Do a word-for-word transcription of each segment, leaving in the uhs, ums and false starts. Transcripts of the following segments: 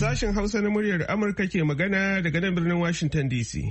Sashen Hausa na muryar Amurka ke magana daga nan birnin Washington D C.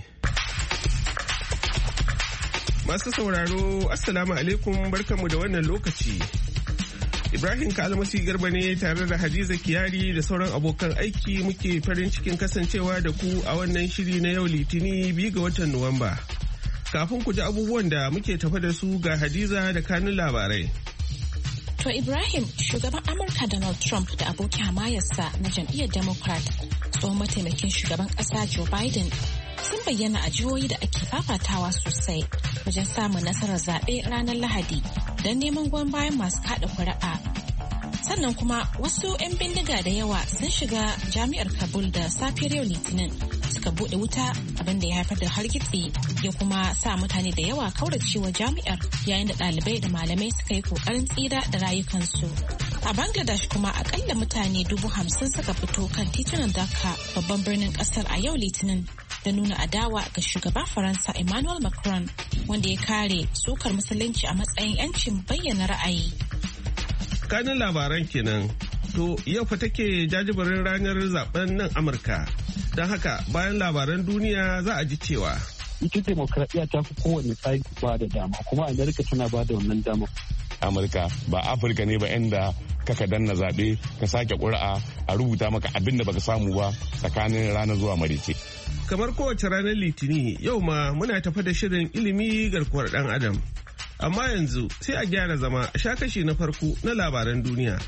Masu sauraro, Assalamu alaikum, barkanmu da wannan lokaci. Ibrahim Kalmasi Garba ne tare da Hadiza Kiyari da sauran abokan aiki muke farin cikin kasancewa da ku a wannan shiri na yau Litini biyu ga watan Nuwamba. Kafin ku ji abubuwan da muke tafa da su ga Hadiza da kanun labarai. To Ibrahim, shugaban Amurka Donald Trump da abokin hamayarsa na jam'iyyar Democrat, tsohon mataimakin shugaban ƙasa Joe Biden, sun bayyana a jihohi da ake fafatawa sosai wajen samun nasarar zaɓe ranar Lahadi don neman goyon bayan masu kaɗa kuri'a. Sannan kuma wasu 'yan bindiga da yawa sun shiga jami'ar Kabul da safiyar yau Litinin suka buɗe wuta, abin da ya haifar da hargitsi ya kuma sa mutane da yawa kauracewa jami'ar, yayin da ɗalibai da malamai suka yi ƙoƙarin tsira da rayukansu. A Bangladesh kuma akalla mutane dubu hamsin suka fito kan titunan Dhaka, babban birnin ƙasar, a yau Litinin da nuna adawa ga shugaban Faransa Emmanuel Macron, wanda ya kare sukar musulunci a matsayin 'yancin bayyana ra'ayi. Kanin labaran kenan. To yau fa take jajibirin ranar zaben nan Amurka. Don haka bayan labaran duniya za a ji cewa ita demokradiyya ta fi kowane tsari ba da dama, kuma Amerika tana ba da wannan dama. Amurka ba Afirka ne ba inda kaka danna zaɓe ka sake ƙuri'a a rubuta maka abin da baka samu ba tsakanin rana zuwa marice. Kamar kowace ranar Litini, yau ma muna tafa da shirin ilimi garkuwar ɗan Adam. Amma yanzu sai a gyara zama a sha kashi na farko na labaran duniya.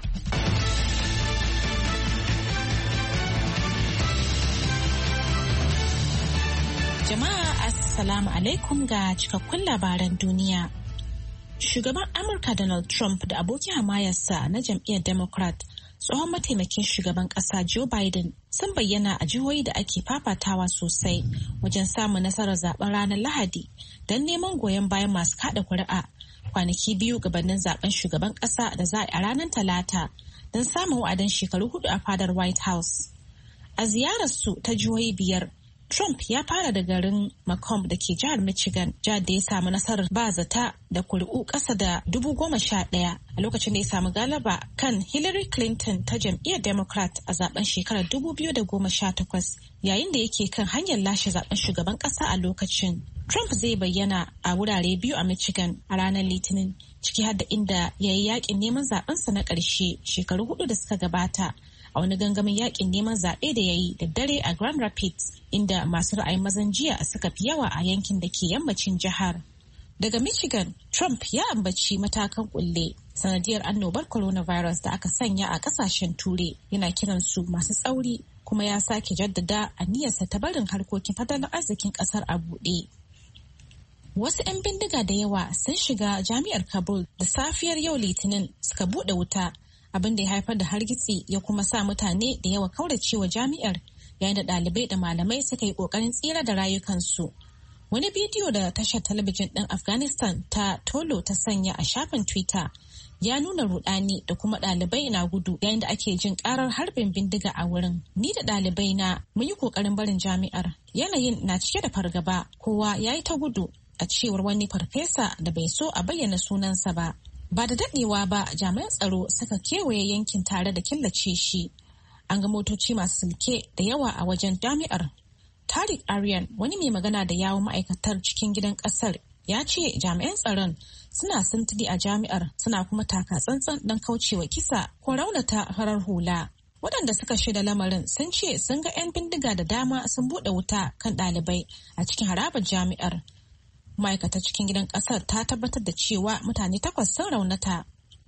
Jama'a Assalamu alaikum ga cikakkun labaran duniya. Shugaban Amurka Donald Trump da abokin hamayarsa na jam'iyyar Democrat, tsohon mataimakin shugaban ƙasa Joe Biden, sun bayyana a jihohi da ake fafatawa sosai wajen samun nasarar zaben ranar Lahadi don neman goyon bayan masu kada kuri'a kwanaki biyu gabanin zaben shugaban ƙasa da za a ranar Talata don samun wa'adin shekaru hudu a fadar White House. A ziyararsu ta jihohi biyar, Trump ya fara da garin Macomb da ke jihar Michigan, jihar da ya samu nasarar ba zata da kuri'u ƙasa da dubu goma sha ɗaya a lokacin da ya samu galaba kan Hillary Clinton ta jam'iyyar Democrat a zaben shekarar dubu biyu da goma sha takwas, yayin da yake kan hanyar lashe zaben shugaban ƙasa a lokacin. Trump zai bayyana a wurare biyu a Michigan a ranar Litinin, ciki har da inda ya yi yakin neman zabensa na ƙarshe shekaru hudu da suka gabata a wani gangamin yakin neman zaɓe da ya yi da dare a Grand Rapids, inda masu ra'ayin mazan jiya suka fi yawa a yankin da ke yammacin jihar. Daga Michigan, Trump ya ambaci matakan kulle sanadiyar annobar coronavirus da aka sanya a kasashen Turai, yana kiransu masu tsauri, kuma ya sake jaddada aniyarsa ta barin harkokin tattalin arzikin kasar a buɗe. Wasu 'yan bindiga da yawa sun shiga jami'ar Kabul da safiyar yau Litinin suka buɗe wuta, abin da ya haifar da hargitsi ya kuma sa mutane da yawa kauracewa jami'ar, yayin da ɗalibai da malamai suka yi ƙoƙarin tsira da rayukansu. Wani bidiyo da tashar talabijin ɗin Afghanistan ta Tolo ta sanya a shafin Twitter ya nuna rudani da kuma ɗalibai na gudu yayin da ake jin ƙarar harbin bindiga a wurin. Ni da ɗalibai na mun yi ƙoƙarin barin jami'ar. Yanayin na cike da fargaba, kowa ya yi ta gudu, a cewar wani farfesa da bai so a bayyana sunansa ba. Ba da daɗewa ba, jami'an tsaro suka kewaye yankin tare da killace shi. An ga motoci masu silke da yawa a wajen jami'ar. Tariq Aryan, wani mai magana da yawon ma'aikatar cikin gidan ƙasar, ya ce jami'an tsaron suna sintiri a jami'ar, suna kuma taka tsantsan don kaucewa kisa ko raunata farar hula. Waɗanda suka shaida lamarin sun ce sun ga 'yan bindiga da dama sun buɗe wuta kan ɗalibai a cikin harabar jami'ar. Ma'aikatar cikin gidan ƙasar ta tabbatar da cewa mutane takwas sun raunata.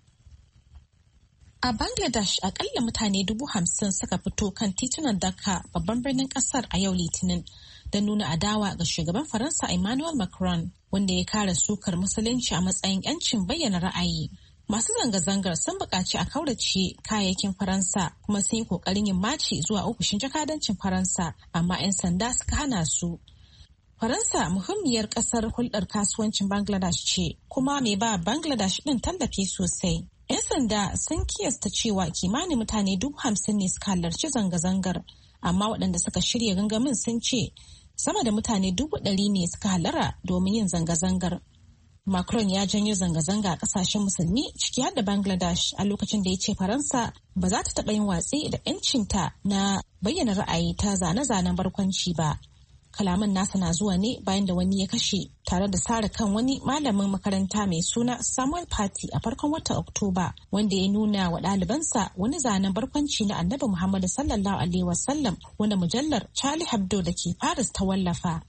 A Bangladesh, akalla mutane dubu hamsin suka fito kan titunan Dhaka, babban birnin ƙasar, a yau Litinin don nuna adawa ga shugaban Faransa Emmanuel Macron, wanda ya kare sukar musulunci a matsayin 'yancin bayyana ra'ayi. Masu zanga-zangar sun buƙaci a kaurace kayayyakin Faransa, kuma sun yi ƙoƙarin yin maci zuwa ofishin jakadancin Faransa, amma 'yan sanda suka hana su. Faransa muhimmiyar kasar hulɗar kasuwancin Bangladesh ce, kuma mai ba Bangladesh ɗin tallafi sosai. 'Yan sanda sun kiyasta cewa kimanin mutane dubu hamsin ne suka halarci zanga-zangar, amma waɗanda suka shirya gangamin sun ce sama da mutane dubu ɗari ne suka halara domin yin zanga-zangar. Macron ya janyo zanga-zanga a kasashen musulmi ciki har da Bangladesh a lokacin da ya ce Faransa ba za ta taɓa yin watsi da 'yancinta na bayyana ra'ayi ta zane-zanen barkwanci ba. Kalaman nasa na zuwa ne bayan da wani ya kashe tare da sare kan wani malamin makaranta mai suna Samuel Paty a farkon watan Oktoba, wanda ya nuna wa ɗalibansa wani zanen barkwanci na Annabi Muhammad sallallahu alaihi wasallam wanda mujallar Charlie Hebdo da ke Paris ta wallafa.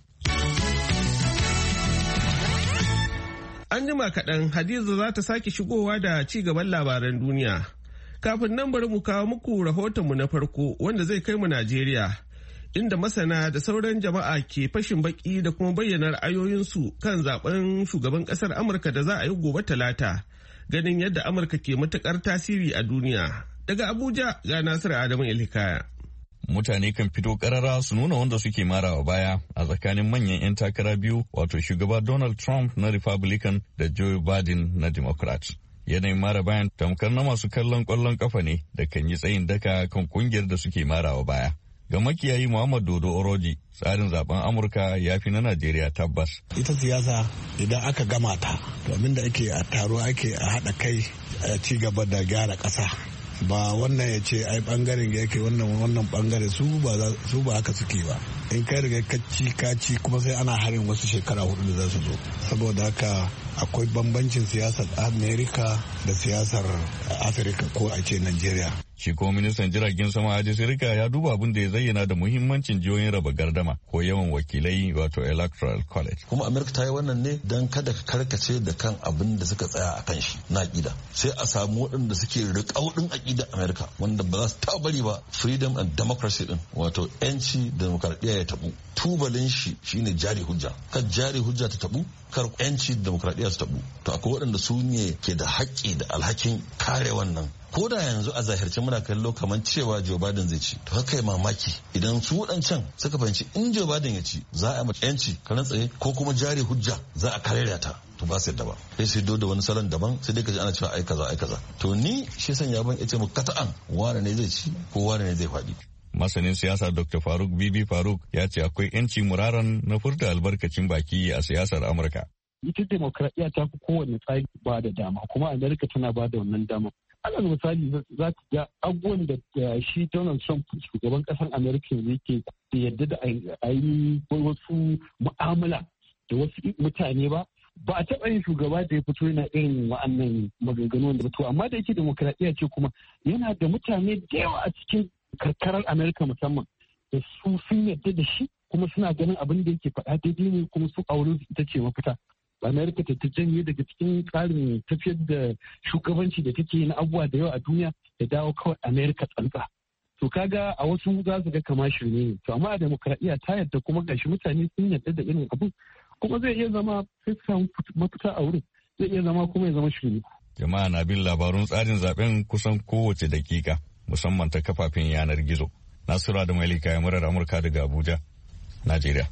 An jima kaɗan Hadiza za ta sake shigowa da ci gaban labaran duniya. Kafin nan bari mu kawo muku rahotonmu na farko wanda zai kai mu Najeriya, inda masana da sauran jama'a ke fashin baki da kuma bayyana ra'ayoyinsu kan zaben shugaban ƙasar Amurka da za a yi gobe Talata, ganin yadda Amurka ke matuƙar tasiri a duniya. Daga Abuja ga Nasiru Adamu Ilhikaya. Mutane kan fito karara su nuna wanda suke marawa baya a tsakanin manyan 'yan takara biyu, wato shugaba Donald Trump na Republican da Joe Biden na Democrat. Yanayin mara bayan tamkar na masu kallon kwallon kafa ne da kan yi tsayin daka kan kungiyar da suke marawa baya. Ga makiyayi Muhammad Dodo Oroji, tsarin zaben Amurka ya fi na Najeriya tabbas. Ita siyasa idan aka gama ta, to abin da ake a taro ake a haɗa kai a ci gaba da gyara ƙasa. Ba wannan ya ce ai bangaren yake wannan wannan bangare su ba su ba haka suke ba. In kai riga kacci kaci kuma sai ana harin wasu shekara hudu da za su zo. Saboda haka akwai bambancin siyasar Amerika da siyasar Afirka ko a ce Najeriya. Shi kuma ministan jiragen sama Hadi Sirika ya duba abin da ya zayyana da muhimmancin jihohin raba gardama ko yawan wakilai wato electoral college. Kuma Amerika ta yi wannan ne don kada ka karkace da kan abin da suka tsaya a kan shi na aƙida. Sai a samu waɗanda suke riƙau ɗin aƙida Amerika wanda ba za su taɓa bari ba freedom and democracy ɗin wato ƴanci da demokradiyya ya taɓu. Tubalin shi shine jari hujja. Kar jari hujja ta taɓu kar ƴanci da demokradiyya su taɓu. To akwai waɗanda su ne ke da haƙƙi da alhakin kare wannan. Ko da yanzu a zahirce muna kallo kamar cewa Joe Biden zai ci, to haka yi mamaki idan su waɗancan suka fahimci in Joe Biden ya ci za a yi yanci karan tsaye ko kuma jari hujja za a karya ta, to ba su yadda ba sai su do da wani salon daban sai dai ka ji ana cewa ai kaza ai kaza. To ni shi sanya ban ya ce mu kata'an wane ne zai ci ko wane ne zai faɗi. Masanin siyasa Doctor Faruk Bibi Faruk ya ce akwai yanci muraran na furta albarkacin baki a siyasar Amurka. Ita demokradiyya ta fi kowane tsari ba da dama kuma Amerika tana ba da wannan dama. Alal misali za ka ga abubuwan da shi Donald Trump shugaban kasar Amerika yake yadda da a yi wasu mu'amala da wasu mutane ba ba a taɓa yin shugaba da ya fito yana irin wa'annan maganganu wanda ba amma da yake demokradiyya ce kuma yana da mutane da yawa a cikin karkarar Amerika musamman da su sun yadda da shi kuma suna ganin abin da yake faɗa daidai ne kuma su auren su ita ce mafita. Amerika ta janye daga cikin tsarin tafiyar da shugabanci da take na abubuwa da yawa a duniya da dawo kawai Amerika tsantsa. To kaga a wasu za su ga kama shirme ne. To amma a demokradiyya ta yadda kuma gashi mutane sun yadda da irin abun kuma zai iya zama sai su samu mafita a wurin zai iya zama kuma ya zama shirme. Jama'a na bin labarun tsarin zaben kusan kowace dakika musamman ta kafafen yanar gizo. Nasura da Malika ya murar Amurka daga Abuja, Najeriya.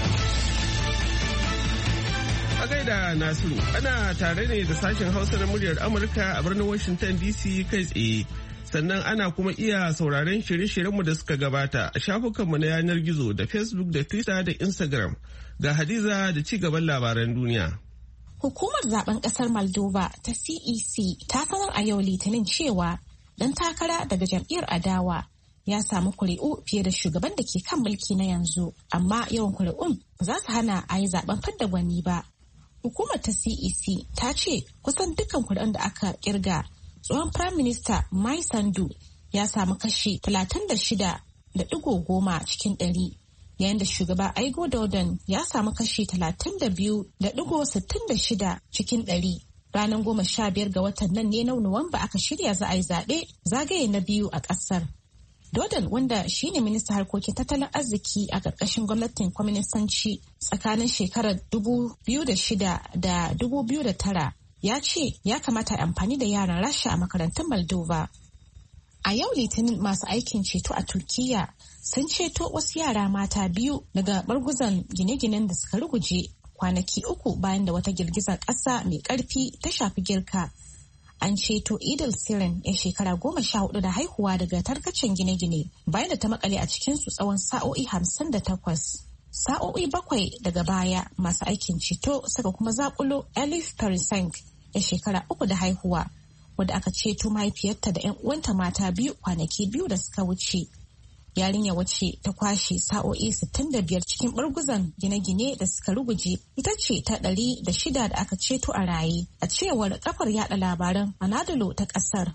A gaida Nasiru, ana tare ne da sashen Hausa na muryar Amurka a birnin Washington D C kai tsaye. Sannan ana kuma iya sauraron shirye-shiryenmu da suka gabata a shafukanmu na yanar gizo da Facebook da Twitter da Instagram. Ga Hadiza da ci gaban labaran duniya. Hukumar zaben kasar Moldova ta C E C ta sanar a yau Litinin cewa dan takara daga jam'iyyar adawa ya samu kuri'u fiye da shugaban da ke kan mulki na yanzu, amma yawan kuri'un ba za su hana a yi zaben fidda gwani ba. Hukumar ta C E C ta ce kusan dukkan kuɗin da aka kirga tsohon Prime Minister Mai Sandu ya samu kashi talatin da shida da digo goma cikin ɗari, yayin da shugaba Aigo Dodon ya samu kashi talatin da biyu da digo sittin da shida cikin ɗari. Ranar goma sha biyar ga watan nan ne na Nuwamba aka shirya za a yi zaɓe zagaye na biyu a ƙasar. Dodon, wanda shine ministan harkokin tattalin arziki a ƙarƙashin gwamnatin kwaminisanci tsakanin shekarar dubu biyu da shida da dubu biyu da tara, ya ce ya kamata a amfani da yaran Rasha a makarantun Moldova. A yau Litinin masu aikin ceto a Turkiyya sun ceto wasu yara mata biyu daga barguzan gine-ginen da suka ruguje kwanaki uku bayan da wata girgizar ƙasa mai ƙarfi ta shafi Girka. An ceto Idil Sirin ya shekara goma sha hudu da haihuwa daga tarkacen gine-gine bayan da ta makale a cikinsu tsawon sa'o'i hamsin da takwas. Sa'o'i bakwai daga baya masu aikin ceto suka kuma zakulo Elif Tarisenk ya shekara uku da haihuwa wadda aka ceto mahaifiyarta da 'yan uwanta mata biyu kwanaki biyu da suka wuce. Yarinya wacce ta kwashe sa'o'i sittin da biyar cikin barguzan gine-gine da suka ruguje ita ce ta ɗari da shida da aka ceto a raye a cewar kafar yada labaran Anadolu ta ƙasar.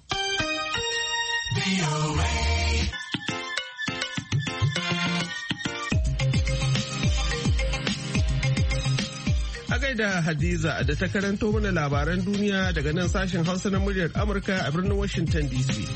A gaida Hadiza da ta karanto mana labaran duniya daga nan sashen Hausa na muryar Amurka a birnin Washington D C.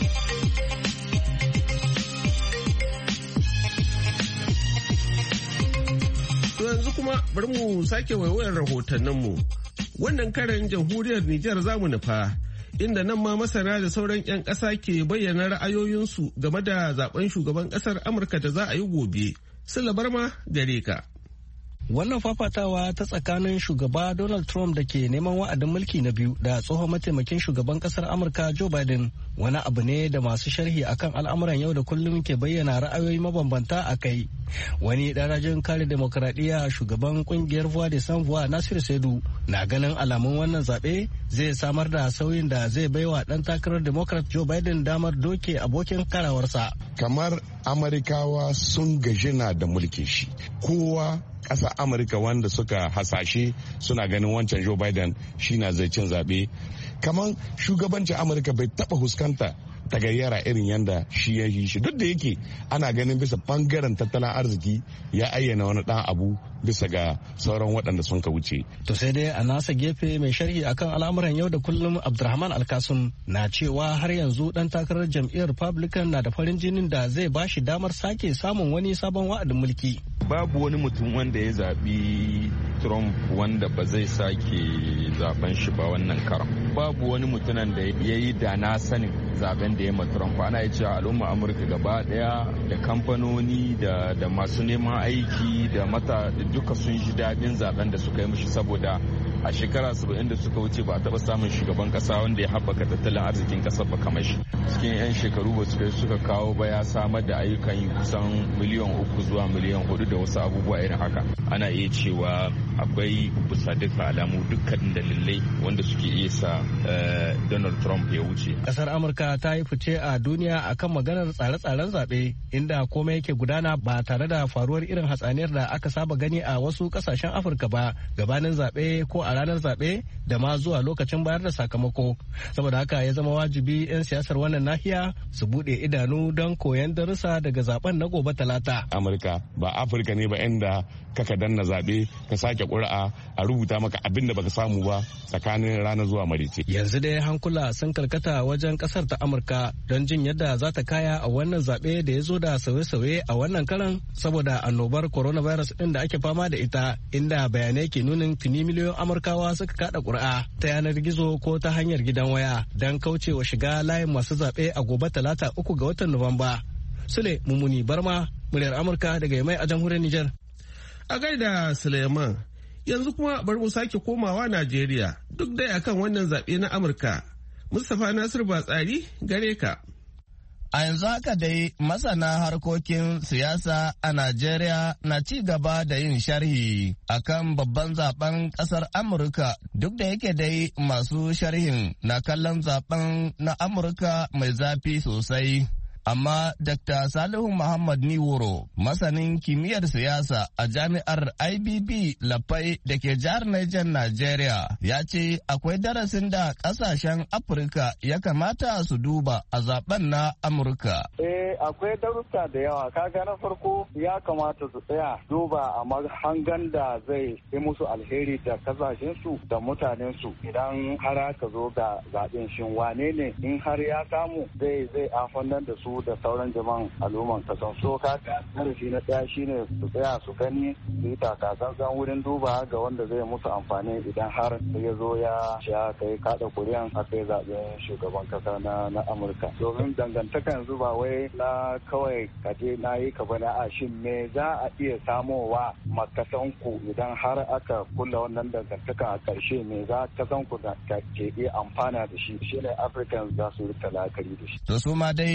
To yanzu kuma bari mu sake waiwayar rahotanninmu. Wannan karan jamhuriyar Nijar zamu nufa, inda nan ma masana da sauran 'yan ƙasa ke bayyana ra'ayoyinsu game da zaben shugaban ƙasar Amurka da za a yi gobe. Sula Barma gare ka. Wannan fafatawa ta tsakanin shugaba Donald Trump da ke neman wa'adin mulki na biyu da tsohon mataimakin shugaban kasar Amurka Joe Biden wani abu ne da masu sharhi akan al'amuran yau da kullum ke bayyana ra'ayoyi mabambanta a kai. Wani ɗarajin kare demokradiyya shugaban kungiyar Voix des Sans Voix Nasir Saidu na ganin alamun wannan zaɓe zai samar da sauyin da zai baiwa ɗan takarar Democrat Joe Biden damar doke abokin karawarsa. Kamar Amerikawa sun gajina da mulkin shi. Kowa ƙasa Amurka wanda suka hasashe suna ganin wancan Joe Biden shi na zai cin zaɓe. Kamar shugabancin Amurka bai taɓa huskanta tagayyara irin yanda shi ya yi shi, duk da yake ana ganin bisa bangaren tattalin arziki ya ayyana wani ɗan abu bisa ga sauran waɗanda sun ka wuce. To sai dai a nasa gefe mai sharhi akan al'amuran yau da kullum Abdulrahman Alkasum na cewa har yanzu ɗan takarar jam'iyyar Republican na da farin jinin da zai ba shi damar sake samun wani sabon wa'adin mulki. Babu wani mutum wanda ya zaɓi Trump wanda ba zai sake zaben shi ba wannan karam. Babu wani mutumin da ya yi da na sanin zaben da ya ma Trump. Ana yi cewa al'umma Amurka gaba daya da kamfanoni da, da masu neman aiki da mata duka sun ji daɗin zaben da suka yi mishi, saboda a shekara saba'in da suka wuce ba a taɓa samun shugaban ƙasa wanda ya haɓaka tattalin arzikin ƙasar ba kamar shi. Cikin 'yan shekaru ba su kai suka kawo ba ya samar da ayyukan yi kusan miliyan uku zuwa miliyan hudu da wasu abubuwa irin haka. Ana iya cewa akwai bisa duka alamu dukkan dalilai wanda suke iya sa Donald Trump ya wuce. Ƙasar Amurka ta yi fice a duniya akan maganar tsare-tsaren zaɓe, inda komai yake gudana ba tare da faruwar irin hatsaniyar da aka saba gani a wasu ƙasashen Afirka ba gabanin zaɓe ko a ranar zaɓe da ma zuwa lokacin bayar da sakamako. Saboda haka ya zama wajibi 'yan siyasar wannan nahiya su buɗe idanu don koyon darussa daga zaben na gobe talata. Amurka ba Afirka ne ba inda kaka danna zaɓe ka sake ƙuri'a a rubuta maka abin da baka samu ba tsakanin ranar zuwa marice. Yanzu dai hankula sun karkata wajen ƙasar ta Amurka don jin yadda za ta kaya a wannan zaɓe da ya zo da sauye-sauye a wannan karan saboda annobar coronavirus ɗin da ake fama da ita, inda bayanai ke nunin tuni miliyoyin Amurkawa suka kada ƙuri'a ta yanar gizo ko ta hanyar gidan waya don kaucewa shiga layin masu zaɓe a gobe talata uku ga watan Nuwamba. Sule Mumuni Barma, muryar Amurka daga Yamai a jamhuriyar Nijar. A gaida Suleiman, yanzu kuma bari mu sake komawa Najeriya duk dai akan wannan zaɓe na Amurka. Mustapha Nasir Batsari gare ka. A yanzu haka dai masana harkokin siyasa a Najeriya na ci gaba da yin sharhi akan babban zaben kasar Amurka, duk da yake dai masu sharhin na kallon zaben na Amurka mai zafi sosai. Amma Dakta Salihu Muhammad Niworo, masanin kimiyyar siyasa a jami'ar I B B Lafai da ke jihar Niger, Najeriya, ya ce akwai darasin da kasashen Afirka ya kamata su duba a zaben na Amurka. Eh, akwai darussa da yawa. Kaga na farko ya kamata su tsaya duba a mahangan da zai yi musu alheri da kasashensu da mutanensu idan har aka zo ga zaben shin wane ne in har ya samu zai zai afannan da su da sauran jama'an al'umman kasan. So kaga darasi na daya shine su tsaya su gani su yi takatsantsan wurin duba ga wanda zai musu amfani idan har ya zo ya sha kai kada kuri'an a kai zaben shugaban kasa na na Amurka. Domin dangantaka yanzu ba wai na kawai kaje na yi ka bane a shin me za a iya samowa makasan ku idan har aka kulla wannan dangantaka a karshe me za kasan ku da ke iya amfana da shi shine Africans za su yi talakari da shi. To su ma dai wasu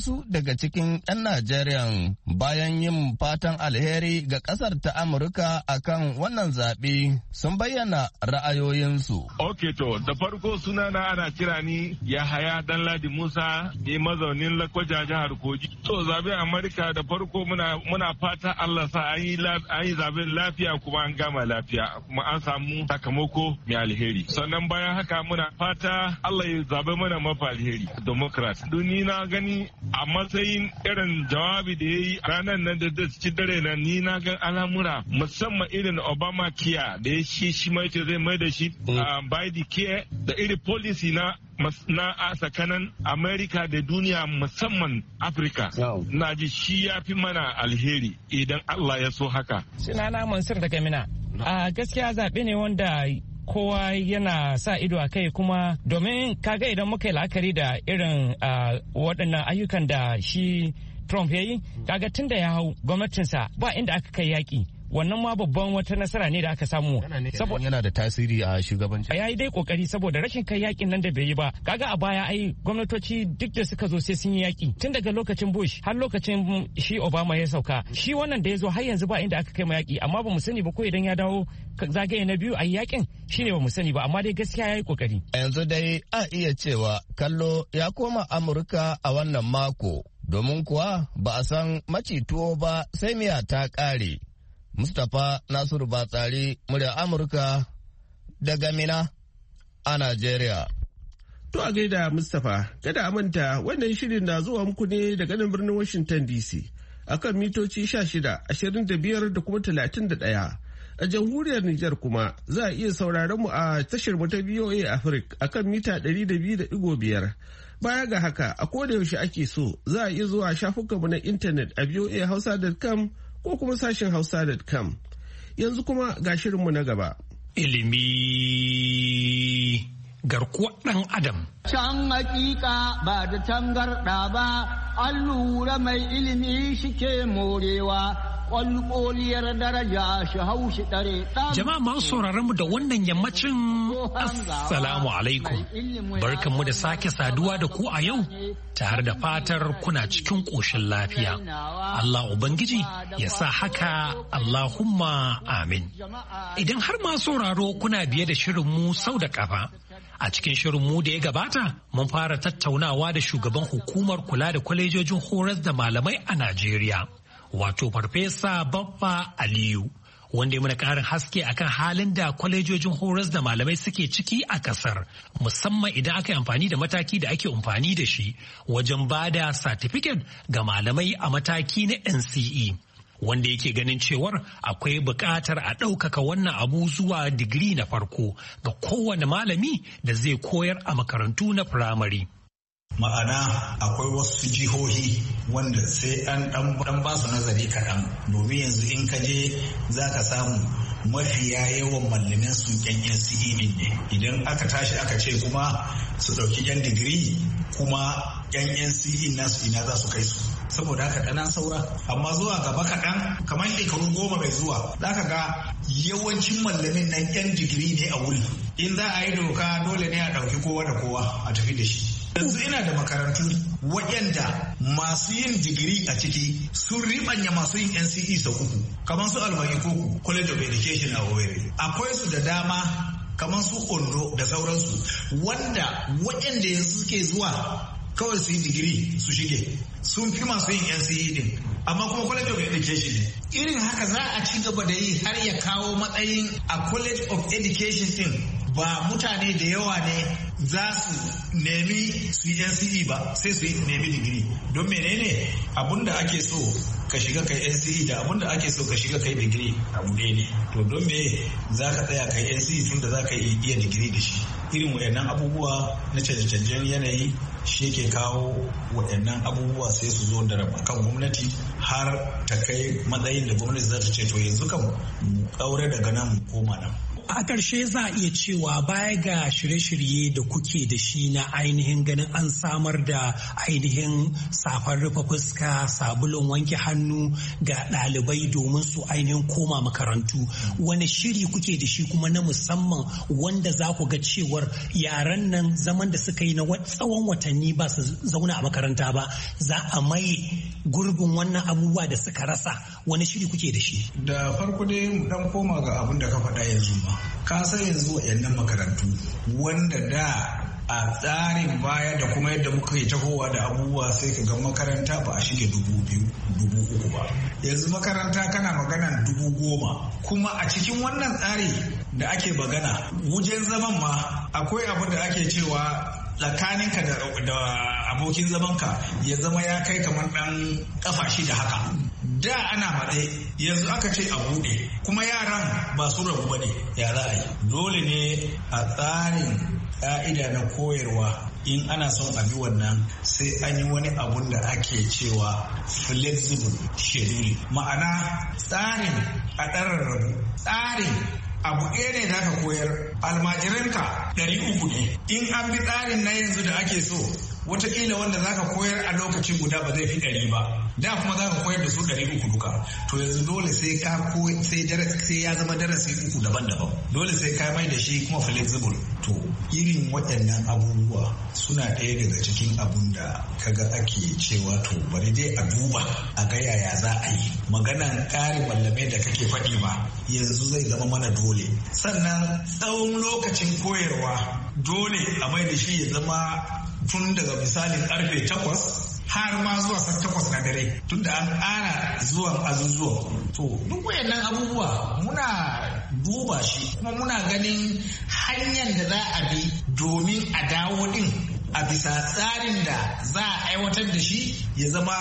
wasu daga cikin 'yan Najeriya bayan yin fatan alheri ga ƙasar ta Amurka akan wannan zaɓe sun bayyana ra'ayoyinsu. Ok to, da farko sunana ana kira ni Yahaya Danladi Musa, ne mazaunin Lakwaja jihar Kogi. To zaɓe Amurka da farko muna, muna fata Allah sa an yi zaɓen lafiya kuma an gama lafiya kuma an samu sakamako mai alheri. Sannan bayan haka muna fata Allah ya zaɓe mana mafi alheri. Democrat. Duni na gani a matsayin irin jawabi da ya yi ranar nan da ci dare nan ni na gan al'amura musamman irin Obama kiya da ya shi shi mai zai mai da shi by the care da irin policy na na a tsakanin Amerika da duniya musamman Afirka. Na ji shi ya fi mana alheri idan Allah ya so haka. Sunana Mansur daga Mina. A gaskiya zaɓe ne wanda kowa yana sa ido a kai kuma domin kaga idan muka yi la'akari da irin waɗannan ayyukan da shi Trump ya yi, kaga tun da ya hau gwamnatinsa ba inda aka kai yaƙi. Wannan ma babban wata nasara ne da aka samu. Saboda yana da tasiri a shugabanci. Ya yi dai kokari saboda rashin kai yakin nan da bai yi ba. Kaga a baya ai gwamnatoci duk da suka zo sai sun yi yaki. Tun daga lokacin Bush har lokacin shi Obama ya sauka. Shi wannan da ya zo har yanzu ba inda aka kai ma yaki amma ba mu sani ba ko idan ya dawo zagaye na biyu a yakin shine ba mu sani ba amma dai gaskiya ya yi kokari. A yanzu dai a iya cewa kallo ya koma Amurka a wannan mako. Domin kuwa ba a san maci tuwo ba sai miya ta ƙare. Mustapha Nasiru Batsari, murya Amurka daga Mina a Najeriya. To a gaida Mustapha, kada a manta wannan shirin na zuwa muku ne daga nan birnin Washington D C akan mitoci sha shida, ashirin da biyar da kuma talatin da ɗaya. A jamhuriyar Nijar kuma za a iya sauraron mu a tashar mu ta V O A Africa akan mita ɗari da biyu da ɗigo biyar. Baya ga haka, a koda yaushe ake so za a iya zuwa shafukanmu na intanet a v o a hausa dot com ko kuma sashen hausa dot com. Yanzu kuma ga shirinmu na gaba. Ilimi garkuwar ɗan Adam. Can hakika ba da tangarɗa ba, an lura mai ilimi shike morewa. Kwalkoliyar daraja shi haushi ɗare ɗan. Jama'a masu sauraron mu da wannan yammacin Assalamu alaikum. Barkanmu da sake saduwa da ku a yau tare da fatar kuna cikin ƙoshin lafiya. Allah Ubangiji ya sa haka Allahumma amin. Idan har ma sauraro kuna biye da shirin mu sau da ƙafa. A cikin shirin mu da ya gabata mun fara tattaunawa da shugaban hukumar kula da kwalejojin horas da malamai a Najeriya. Wato Farfesa Baffa Aliyu, wanda ya mana ƙarin haske akan halin da kwalejojin horas da malamai suke ciki a ƙasar, musamman idan aka yi amfani da mataki da ake amfani da shi wajen ba da satifiket ga malamai a mataki na N C E, wanda yake ganin cewar akwai buƙatar a ɗaukaka wannan abu zuwa digiri na farko ga kowane malami da zai koyar a makarantu na firamare. Ma'ana akwai wasu jihohi wanda sai an dan ba su nazari kaɗan domin yanzu in ka je za ka samu mafiya yawan mallamin su yan N C E din ne. Idan aka tashi aka ce kuma su ɗauki yan digiri kuma yan N C E nasu ina za su kai su. Saboda haka ɗanan saura amma zuwa gaba kaɗan kamar shekaru goma mai zuwa za ka ga yawancin mallamin nan yan digiri ne a wuri. In za a yi doka dole ne a ɗauki kowa da kowa a tafi da shi. Yanzu ina da makarantu waɗanda masu yin digiri a ciki sun riɓanya masu yin N C E sau uku kamar su Albani Koko College of Education a Owerri. Akwai su da dama kamar su Ondo da sauransu wanda waɗanda yanzu suke zuwa kawai su yi digiri su shige sun fi masu yin N C E din amma kuma College of Education ne. Irin haka za a ci gaba da yi har ya kawo matsayin a College of Education din ba mutane da yawa ne za su nemi su yi N C E ba sai su yi nemi digiri don menene abinda ake so ka shiga kai N C E da abinda ake so ka shiga kai digiri abu ne to don me za ka tsaya kai N C E tun da za ka iya digiri da shi. Irin waɗannan abubuwa na canje-canjen yanayi shi ke kawo waɗannan abubuwa sai su zo da kan gwamnati har ta kai matsayin da gwamnati za ta ce to yanzu kan mu ɗaure daga nan mu koma nan. a ƙarshe za a iya cewa baya ga shirye-shirye da kuke da shi na ainihin ganin an samar da ainihin safar rufe fuska, sabulun wanke hannu ga ɗalibai domin su ainihin koma makarantu. Wani shiri kuke da shi kuma na musamman wanda za ku ga cewar yaran nan zaman da suka yi na tsawon watanni ba su zauna a makaranta ba za a maye gurbin wannan abubuwa da suka rasa? Wani shiri kuke da shi? Da farko dai mu dan koma ga abin da ka faɗa yanzu ma. Ka san yanzu waɗannan makarantu wanda da a tsarin baya da kuma yadda muka yi tahowa da abubuwa sai ka ga makaranta ba a shige dubu biyu dubu uku ba. Yanzu makaranta kana magana dubu goma, kuma a cikin wannan tsari da ake magana wujen zaman ma akwai abu da ake cewa tsakaninka da abokin zamanka ya zama ya kai kamar ɗan ƙafa shi da haka. Da ana matse yanzu aka ce a buɗe, kuma yaran ba su rabu ba ne, ya za a yi. Dole ne a tsarin ƙa'ida na koyarwa in ana son a bi wannan sai an yi wani abun da ake cewa flexible schedule, ma'ana tsarin a ɗararrabu tsarin abu ɗaya ne za ka koyar, almajiranka ɗari uku ne. In an bi tsarin na yanzu da ake so, wataƙila wanda za ka koyar a lokaci guda ba zai fi ɗari ba, da kuma za ka koyar da su ɗari uku duka. To yanzu dole sai ka koyi sai sai ya zama darasi uku daban-daban, dole sai ka mai da shi kuma flexible. To irin waɗannan abubuwa suna ɗaya daga cikin abun da kaga ake cewa to bari dai a duba a ga yaya za a yi. Maganan ƙarin mallamai da kake faɗi ba yanzu zai zama mana dole. Sannan tsawon lokacin koyarwa dole a mai da shi ya zama tun daga misalin karfe takwas har ma zuwa sa takwas na dare, tun da an ƙara zuwan azuzuwan. To duk wayannan abubuwa muna duba shi kuma muna ganin hanyar da za a bi domin a dawo din a bisa tsarin da za a aiwatar da shi ya zama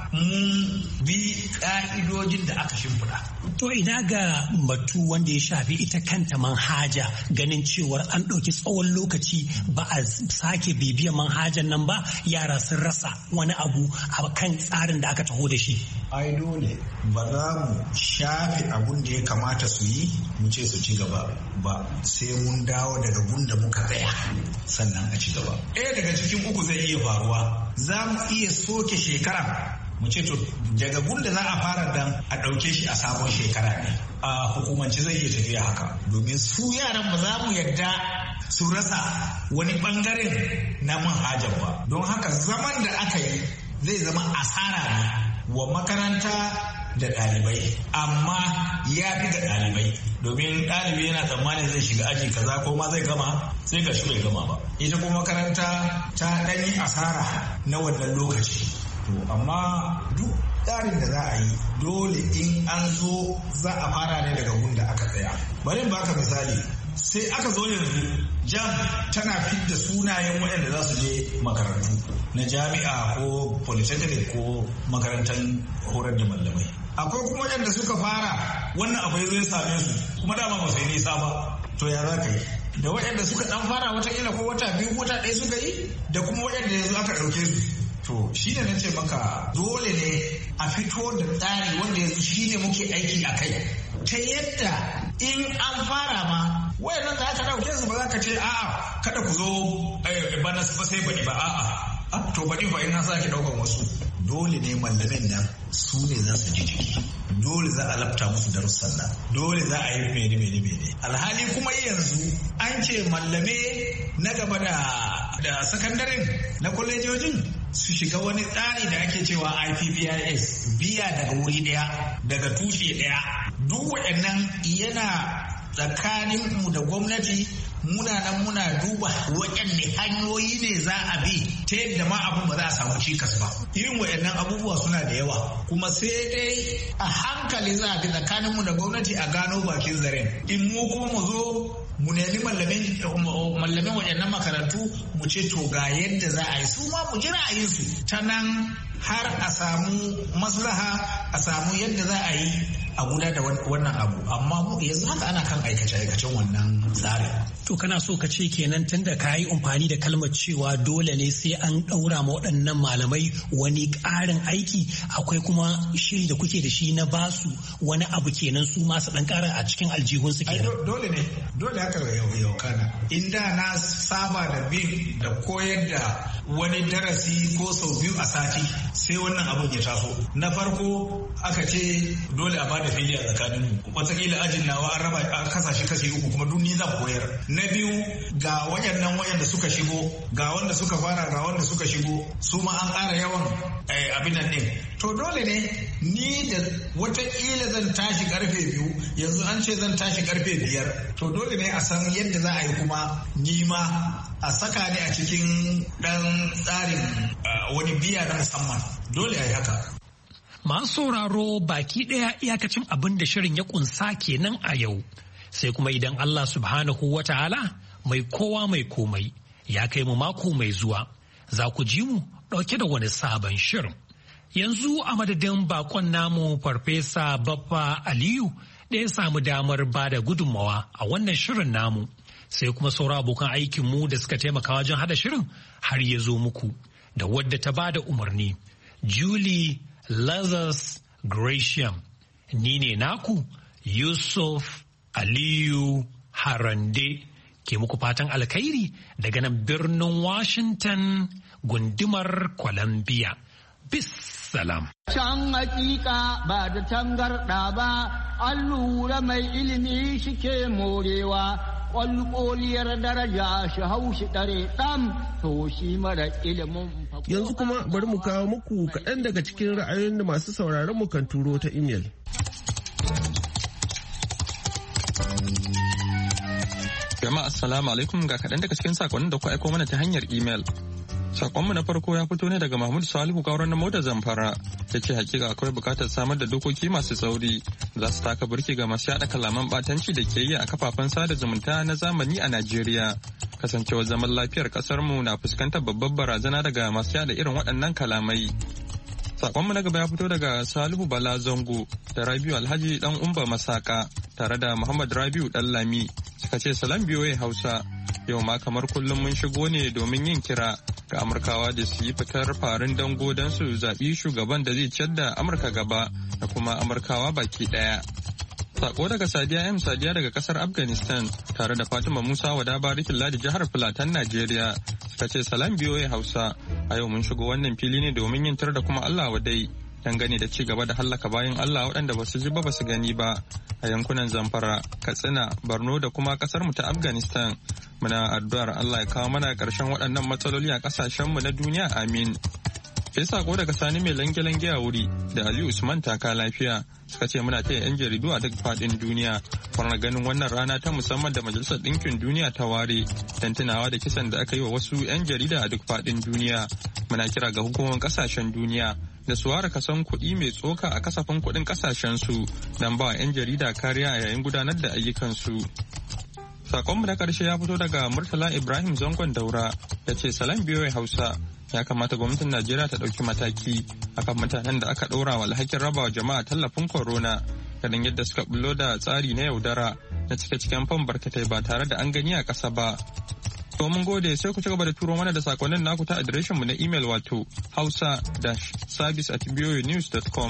mun bi ƙa'idojin da aka shimfiɗa. To ina ga batu wanda ya shafi ita kanta manhaja, ganin cewar an ɗauki tsawon lokaci ba a sake bibiyar manhajan nan ba, yara sun rasa wani abu a kan tsarin da aka taho da shi. Ai dole ba za mu shafe abun da ya kamata su yi mu ce su ci gaba ba, sai mun dawo daga gun da muka tsaya sannan a ci gaba. Ɗaya daga cikin uku zai iya faruwa, za mu iya soke shekara mu ce to daga gunda za a fara dan a ɗauke shi a sabon shekara ne. A hukumance zai iya tafiya haka, domin su yaran ba za mu yadda su rasa wani bangaren na manhajar ba. Don haka zaman da aka yi zai zama asara ne wa makaranta da ɗalibai, amma ya fi ga ɗalibai, domin ɗalibi yana tsammanin zai shiga aji kaza ko ma zai gama, sai ga shi bai gama ba. Ita kuma makaranta ta ɗanyi asara na wannan lokaci. To amma duk tsarin da za a yi dole in an zo za a fara ne daga gunda aka tsaya. Bari in baka misali, sai aka zo yanzu jam tana fidda sunayen waɗanda za su je makarantu na jami'a ko polytechnic ko makarantar horar da mallamai. Akwai kuma waɗanda suka fara wannan abu ya zo ya same su kuma dama ba su yi nisa ba. To ya za ka yi da waɗanda suka ɗan fara watakila ko wata biyu wata ɗaya suka yi, da kuma waɗanda yanzu aka ɗauke su. To shi ne na ce maka dole ne a fito da tsari wanda yanzu shi ne muke aiki a kai, ta yadda in an fara ma wayannan da aka dauke su ba za ka ce a'a kada ku zo bana ba sai baɗi ba, a'a to baɗi fa in an sake ɗaukan wasu. Dole ne mallamin nan su ne za su ji jiki, dole za a lafta musu darussan nan, dole za a yi mene mene mene. Alhali kuma yanzu an ce mallame na gaba da da sakandaren na kwalejojin su shiga wani tsari da ake cewa I P P I S, biya daga wuri daya daga tushe daya. Duk waɗannan yana tsakanin mu da gwamnati, muna nan muna duba waɗanne hanyoyi ne za a bi ta yadda ma abun ba za a samu cikas ba. Irin waɗannan abubuwa suna da yawa, kuma sai dai a hankali za a bi tsakanin mu da gwamnati a gano bakin zaren. In mu kuma mu zo mu nemi mallamin waɗannan makarantu mu ce to ga yadda za a yi, su ma mu ji ra'ayinsu, ta nan har a samu maslaha, a samu yadda za a yi a guda da wannan abu amma yanzu haka ana kan aikace-aikacen wannan tsarin. To kana so ka ce kenan tunda ka yi amfani da kalmar cewa dole ne sai an ɗaura ma waɗannan malamai wani ƙarin aiki akwai kuma shiri da kuke da shi na basu wani abu kenan su masu ɗan ƙara a cikin aljihunsu kenan. Dole ne dole haka yau kana inda na saba da bin da koyar da wani darasi ko sau biyu a sati sai wannan abin ya taso. Na farko aka ce dole a bada fili a tsakanin mu wataƙila ajin nawa an raba a kasashe kashi uku kuma duk ni zan koyar. Na biyu ga wayannan wayanda suka shigo ga wanda suka fara ga wanda suka shigo su ma an ƙara yawan abin nan ɗin. To dole ne ni da wataƙila zan tashi karfe biyu yanzu an ce zan tashi karfe biyar to dole ne a san yadda za a yi kuma ni ma a saka ni a cikin ɗan tsarin wani biya na musamman dole a yi haka. Masu sauraro baki ɗaya iyakacin abin da shirin ya kunsa kenan a yau sai kuma idan Allah subhanahu wa ta'ala mai kowa mai komai ya kai mu mako mai zuwa za ku ji mu ɗauke da wani sabon shirin. Yanzu a madadin bakon namu Farfesa Baffa Aliyu da ya samu damar ba da gudunmawa a wannan shirin namu sai kuma sauran abokan aikinmu da suka taimaka wajen hada shirin har ya zo muku da wadda ta ba da umarni Julie Lazarus Gratiam. Ni ne naku Yusuf Aliyu Harande ke muku fatan alkhairi daga nan birnin Washington gundumar Columbia. Bis salam. Can hakika ba da tangarɗa ba, an lura mai ilimi shike morewa, ƙwalƙoliyar daraja shi haushi ɗare ɗan to shi mara ilimin. Yanzu kuma bari mu kawo muku kaɗan daga cikin ra'ayoyin da masu sauraron mu kan turo ta imel. Jama'a assalamu alaikum ga kaɗan daga cikin sakonnin da ku aiko mana ta hanyar imel. Sakonmu na farko ya fito ne daga Mahmud Salihu Gauran na Moda Zamfara ya ce hakika akwai bukatar samar da dokoki masu tsauri za su taka burki ga masu yada kalaman batanci da ke yi a kafafen sada zumunta na zamani a Najeriya. Kasancewar zaman lafiyar kasar mu na fuskantar babbar barazana daga masu yada irin waɗannan kalamai. Sakonmu na gaba ya fito daga Salihu Bala Zango da Rabiu Alhaji Dan Umba Masaka tare da Muhammad Rabiu Dan Lami suka ce salam biyoyi Hausa. Yau ma kamar kullum mun shigo ne domin yin kira ga Amurkawa da su yi fitar farin dango don su zaɓi shugaban da zai ciyar da Amurka gaba da kuma Amurkawa baki ɗaya. Sako daga Sadiya M Sadiya daga kasar Afghanistan tare da Fatima Musa Wada Barikin Ladi jihar Filatan Najeriya suka ce salam biyoyi Hausa. A yau mun shigo wannan fili ne domin yin tar da kuma Allah wadai dangane da ci gaba da hallaka bayan Allah waɗanda ba su ji ba ba su gani ba a yankunan Zamfara, Katsina, Borno da kuma kasar mu ta Afghanistan. Muna addu'ar Allah ya kawo mana ƙarshen waɗannan matsaloli a ƙasashenmu na duniya amin. Sai sako daga Sani mai lange-lange a wuri da Ali Usman taka lafiya suka ce muna taya 'yan jaridu a duk faɗin duniya kwanar ganin wannan rana ta musamman da Majalisar Ɗinkin Duniya ta ware don tunawa da kisan da aka yi wa wasu 'yan jarida a duk faɗin duniya. Muna kira ga hukumomin ƙasashen duniya da su ware kason kuɗi mai tsoka a kasafin kuɗin ƙasashensu don ba wa 'yan jarida kariya a yayin gudanar da ayyukansu. Sakonmu na ƙarshe ya fito daga Murtala Ibrahim Zangon Daura ya ce salam biyoyi Hausa ya kamata gwamnatin Najeriya ta ɗauki mataki akan mutanen da aka ɗora wa alhakin rabawa jama'a tallafin corona ganin yadda suka bullo da tsari na yaudara na cike ciken fam barkatai ba tare da an gani a ƙasa ba. To mun gode sai ku ci gaba da turo mana da sakonnin naku ta adireshinmu na imel wato hausa-service at biyoyi dot com.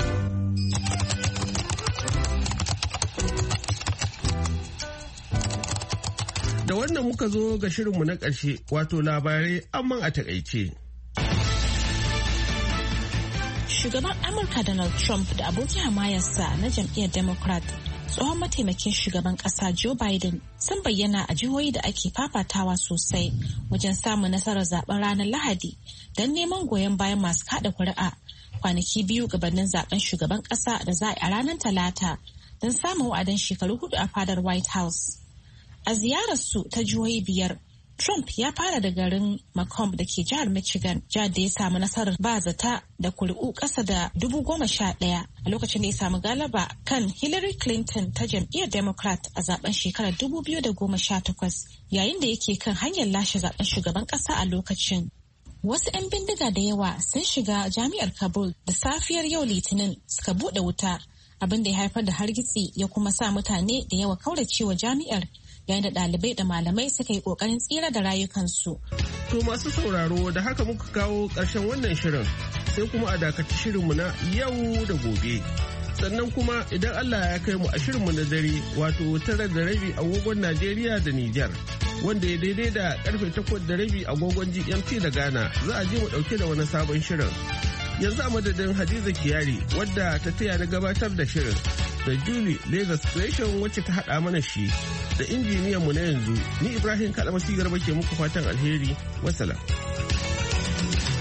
Da wannan muka zo ga shirinmu na ƙarshe wato labarai amman a takaice. Shugaban Amurka Donald Trump da abokin hamayarsa na jam'iyyar Democrat tsohon mataimakin shugaban ƙasa Joe Biden sun bayyana a jihohi da ake fafatawa sosai wajen samun nasarar zaben ranar Lahadi don neman goyon bayan masu kada kuri'a kwanaki biyu gabanin zaben shugaban ƙasa da za a ranar Talata don samun wa'adin shekaru hudu a fadar White House. A ziyararsu ta jihohi biyar, Trump ya fara da garin Macomb da ke jihar Michigan, jihar da ya samu nasarar ba zata da kuri'u ƙasa da dubu goma sha ɗaya a lokacin da ya samu galaba kan Hillary Clinton ta jam'iyyar Democrat a zaben shekarar dubu biyu da goma sha takwas yayin da yake kan hanyar lashe zaben shugaban ƙasa a lokacin. Wasu 'yan bindiga da yawa sun shiga jami'ar Kabul da safiyar yau Litinin suka buɗe wuta abin da ya haifar da hargitsi ya kuma sa mutane da yawa kauracewa jami'ar yayin da ɗalibai da malamai suka yi ƙoƙarin tsira da rayukansu. To masu sauraro da haka muka kawo ƙarshen wannan shirin sai kuma a dakaci shirinmu na yau da gobe. Sannan kuma idan Allah ya kai mu a shirinmu na dare wato tara da rabi agogon Najeriya da Nijar wanda ya daidai da karfe takwas da rabi agogon G M T da Ghana za a je mu ɗauke da wani sabon shirin. Yanzu a madadin Hadiza Kiyari wadda ta taya na gabatar da shirin da Julie Lagos Creation wacce ta haɗa mana shi da injiniyan mu na yanzu ni Ibrahim Kalamasi Garba ke muku fatan alheri. Wassalam.